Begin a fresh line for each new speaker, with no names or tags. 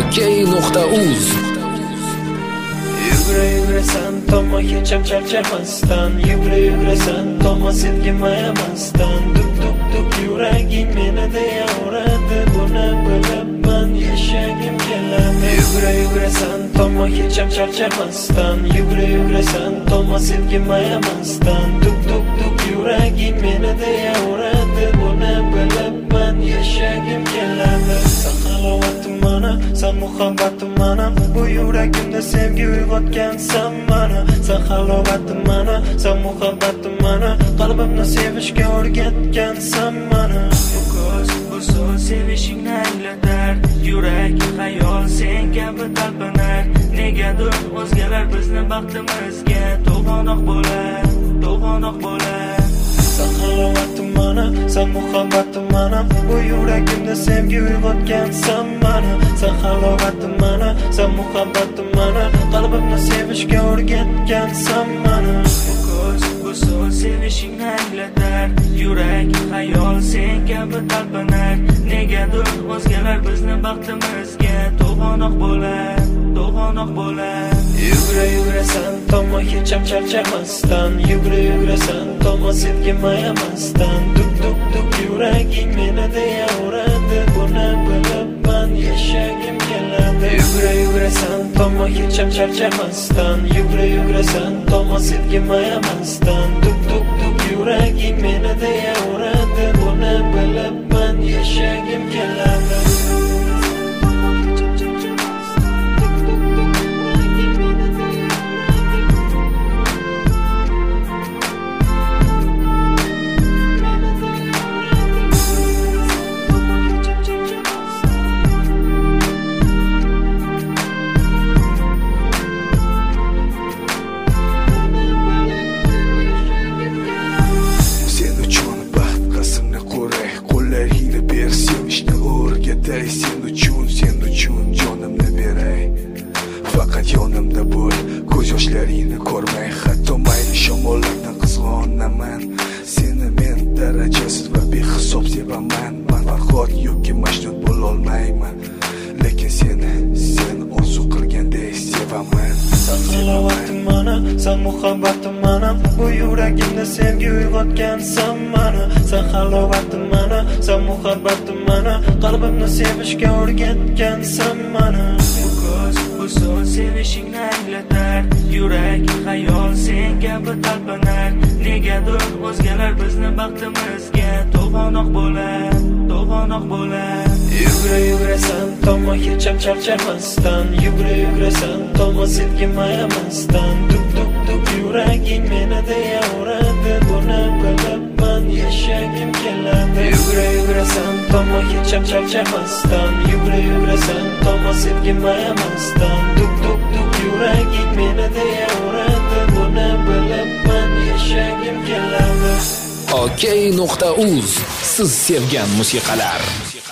OK.uz
Yugurasan tomma hecham charchamasdan, yugurasan tomma sevgimayamasdan. Duk yuraging meni deya uradi, buni bilibman yashagim keladi. Yugurasan tomma hecham charchamasdan, yugurasan tomma sevgimayamasdan. Duk yuraging meni deya uradi, buni bilibman yashagim keladi. Sen halovatim mana, sen muhabbatim mana, bu yuragimda sevgi uyg'otgansan mana. Sen halovatim mana, sen muhabbatim mana, qalbimni sevishga o'rgatgansan mana.
Bu so'z sevishingni anglatar, yurak xayol sen kabi talpinar. Negadir o'zgalar bizni baxtimizga to'g'anoq bo'lar.
Sen halovatim mana, sen muhabbatim mana, bu yuragimda sevgi uyg'otgansan mana. Sen halovatim mana, sen muhabbatim mana, qalbimni sevishga o'rgatgansan mana.
Bu so'z sevishingni anglatar, yurak xayol sen kabi talpinar. Negadir o'zgalar bizni baxtimizga to'g'anoq bo'lar.
Yugurasan tomma hecham charchamasdan, yugurasan tomma sevgimayamasdan. Duk yuraging meni deya uradi, buni bilibman yashagim keladi. Yugurasan tomma hecham charchamasdan, yugurasan tomma sevgimayamasdan. Duk yuraging meni deya uradi, buni bilibman yashagim keladi.
Sen uchun jonimni beray. Faqat yonimda bo'l, ko'z yoshlaringni ko'rmay. Hatto mayli shamollardan qizg'onaman. Seni men darajasiz va behisob sevaman. Men Farhod yoki Majnun bo'lolmayman, lekin seni orzu qilgandek sevaman.
Sen halovatim mana, sen muhabbatim mana, bu yuragimda sevgi uyg'otgansan mana. Sen halovatim mana, sen muhabbatim mana, qalbimni sevishga o'rgatgansan mana.
Bu so'z sevishingni anglatar, yurak xayol sen kabi talpinar. Negadir o'zgalar bizni baxtimizga to'g'anoq bo'lar.
Yugurasan tomma hecham charchamasdan, yugurasan tomma sevgimayamasdan. Duk yuraging meni deya uradi, buni bilibman yashagim keladi. Yugurasan tomma hecham charchamasdan, yugurasan tomma sevgimayamasdan. Duk yuraging meni deya uradi, buni bilibman yashagim keladi.
OK.uz siz sevgan musiqalar.